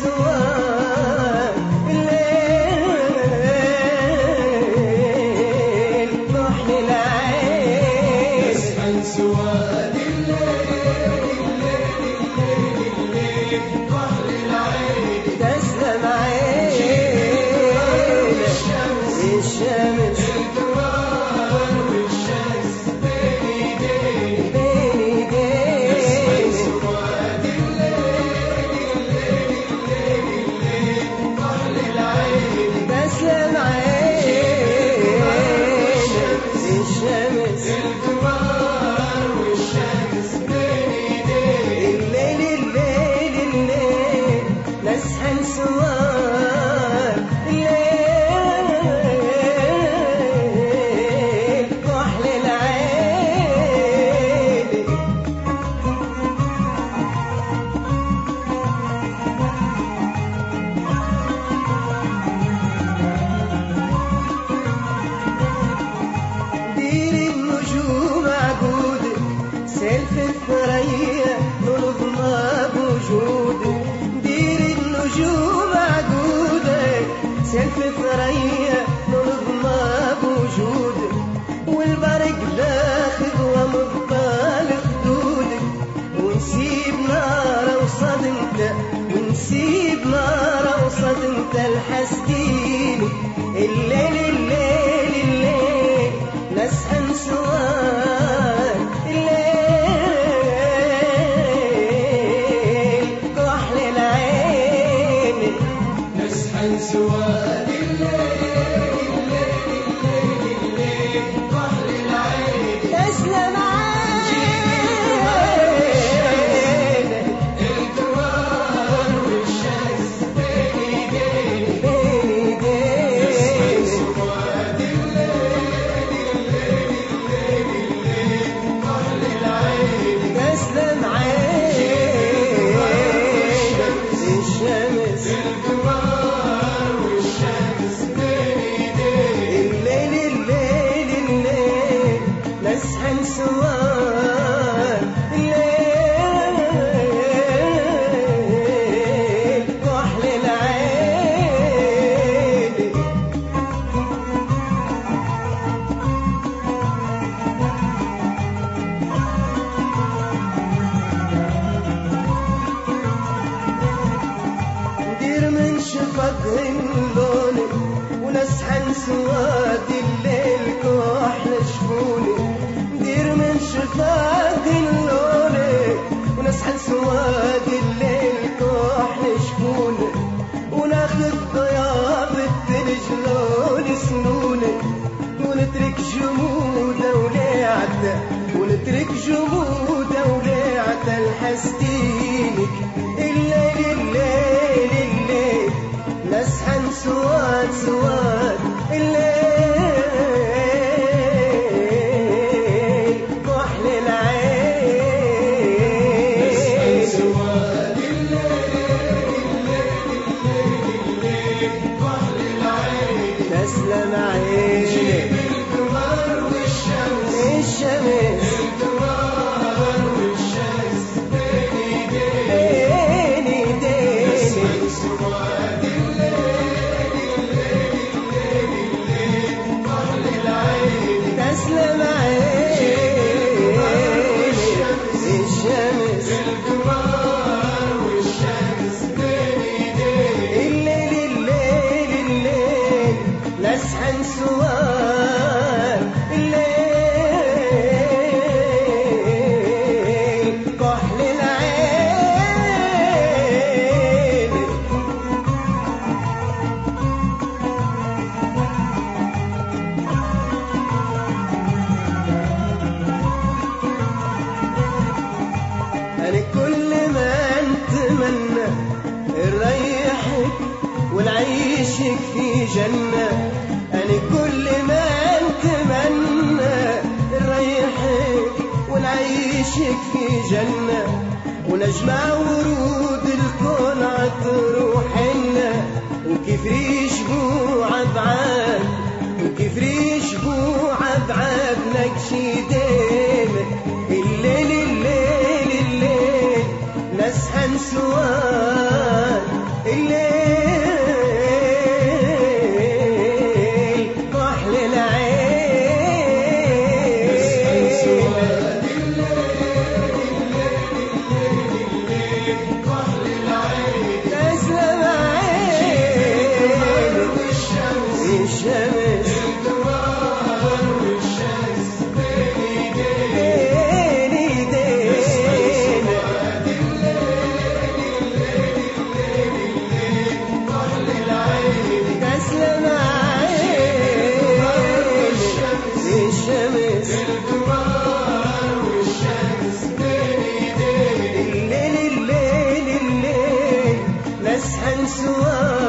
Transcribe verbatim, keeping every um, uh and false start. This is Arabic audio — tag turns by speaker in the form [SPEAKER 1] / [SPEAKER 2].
[SPEAKER 1] سواد الليل كحل العين
[SPEAKER 2] نسحن سواد الليل كحل العين
[SPEAKER 1] تسلم عين الشمس
[SPEAKER 2] الدوار والشمس بين ايدين
[SPEAKER 1] بين ايدين
[SPEAKER 2] سواد الليل كحل العين
[SPEAKER 1] تسلم عين الشمس
[SPEAKER 2] الدوار والشمس بين ايدين
[SPEAKER 1] الليل الليل الليل نسحن سواد الليل كحل العين دير النجوم عقودك سلف الثريا نظمها بوجودك دير النجوم عقودك سلف الثريا نظمها بوجودك والبرق داخل ومبطال خدودك ونسيب نار وصد انت ونسيب نار وصد انت الحسديني الليل الليل الليل نسحن سواد الليل كحل العين
[SPEAKER 2] نسحن سواد الليل كحل العين
[SPEAKER 1] تسلم عين
[SPEAKER 2] الدوار والشمس بين ايدين
[SPEAKER 1] بين ايدين
[SPEAKER 2] سواد الليل كحل العين
[SPEAKER 1] تسلم عين الشمس
[SPEAKER 2] الدوار والشمس بين ايدين
[SPEAKER 1] الليل الليل الليل نسحن سواد الليل كحل العين دير من شفقهن لونك ونسحن سواد الليل كحل شفوني دير من شفقهن لونك ونسحن سواد الليل كحل شفوني وناخذ بياض الثلج لون سنونك ونترك جمودة وليعته ونترك جمودة وليعته الحسدينك الليل الليل الليل نسحن سواد سواد الليل كحل العين
[SPEAKER 2] سواد الليل كحل العين
[SPEAKER 1] تسلم عين
[SPEAKER 2] القمر والشمس
[SPEAKER 1] الشمس
[SPEAKER 2] الدوار والشمس بين ايدين
[SPEAKER 1] بين ايدين
[SPEAKER 2] سواد الليل كحل العين
[SPEAKER 1] تسلم عين الشمس
[SPEAKER 2] القمر والشمس بين ايدين
[SPEAKER 1] الليل الليل الليل نسحن سواد الليل كحل العين أنا كل ما أتمنى نريحك ونعيشك في جنة أنا كل ما أتمنى نريحك ونعيشك في جنة ونجمع ورود الكون عطر وحنة وكيف ريش بوع بعاد وكيف ريش بوع بعاد نكشي ديمك الليل الليل الليل نسحن سواد نسوان